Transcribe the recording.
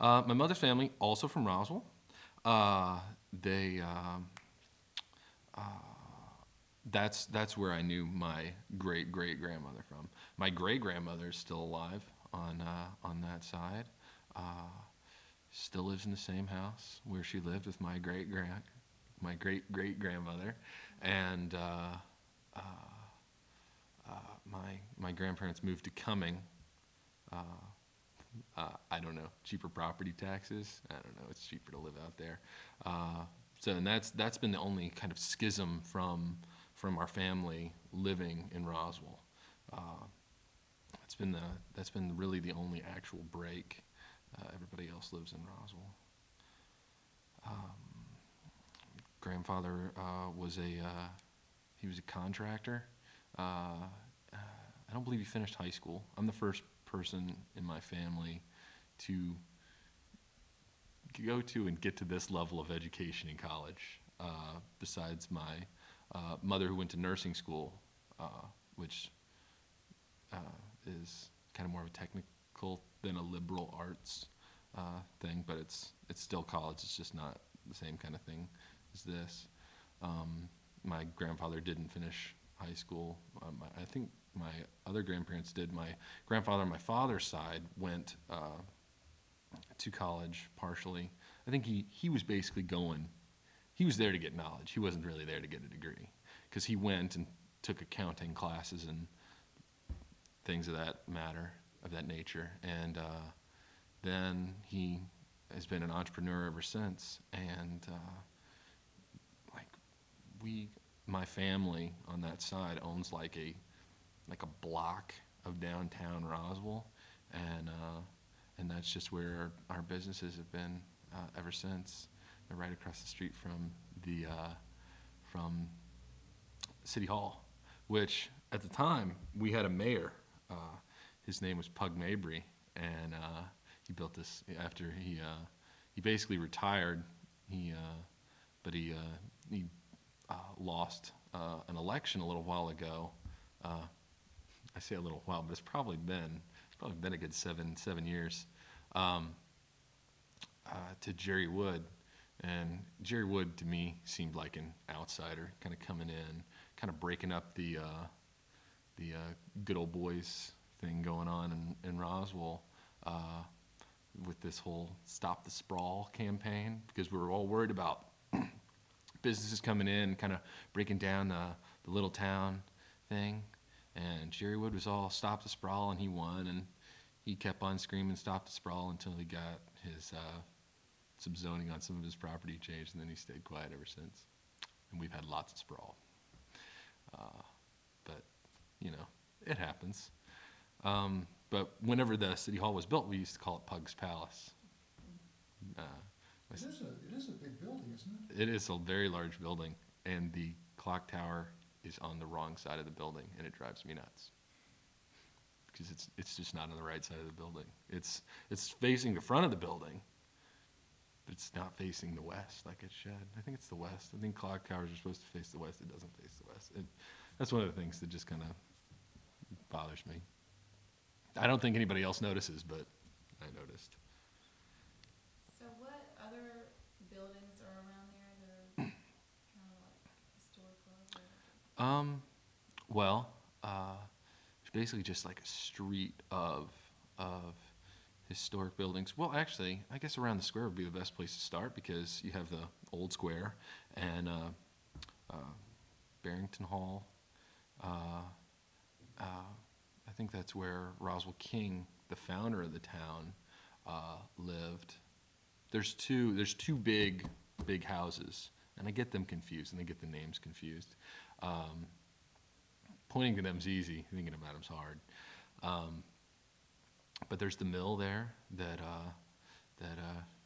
My mother's family, also from Roswell. They that's where I knew my great great grandmother from. My great grandmother is still alive on that side. Uh, Still lives in the same house where she lived with my great great grandmother, and uh, my grandparents moved to Cumming. Uh, I don't know, cheaper property taxes. I don't know. It's cheaper to live out there. So and that's been the only kind of schism from our family living in Roswell. Uh, that's been really the only actual break. Everybody else lives in Roswell. Grandfather he was a contractor. I don't believe he finished high school. I'm the first person in my family to go to and get to this level of education in college. Besides my mother, who went to nursing school, which uh, is kind of more of a technical than a liberal arts thing, but it's still college. It's just not the same kind of thing as this. My grandfather didn't finish high school. I think my other grandparents did. My grandfather on my father's side went to college partially. I think he was basically going. He was there to get knowledge. He wasn't really there to get a degree because he went and took accounting classes and things of that nature, and then he has been an entrepreneur ever since. And like my family on that side owns like a block of downtown Roswell, and that's just where our businesses have been ever since. They're right across the street from City Hall, which at the time we had a mayor. His name was Pug Mabry, and he built this after he basically retired. But he lost an election a little while ago. I say a little while, but it's probably been a good seven years. Um, to Jerry Wood, and Jerry Wood to me seemed like an outsider, kind of coming in, kind of breaking up the good old boys thing going on in Roswell with this whole Stop the Sprawl campaign, because we were all worried about businesses coming in, kind of breaking down the little town thing. And Jerry Wood was all Stop the Sprawl, and he won, and he kept on screaming Stop the Sprawl until he got his subzoning on some of his property changed, and then he stayed quiet ever since. And we've had lots of sprawl. But, it happens. But whenever the city hall was built, we used to call it Pug's Palace. Uh, It is a big building, isn't it? it is a very large building, and the clock tower is on the wrong side of the building, and it drives me nuts because it's just not on the right side of the building. It's facing the front of the building, but it's not facing the west like it should. I think it's the west. I think clock towers are supposed to face the west. It doesn't face the west. That's one of the things that just kind of bothers me. I don't think anybody else notices, but I noticed. So what other buildings are around there that are kind of like historical? Well, it's basically just like a street of historic buildings. Well, actually, I guess around the square would be the best place to start because you have the old square and Barrington Hall. Uh, I think that's where Roswell King, the founder of the town, lived. There's two big houses, and I get them confused, and I get the names confused. Pointing to them's easy, thinking about them's hard. But there's the mill there that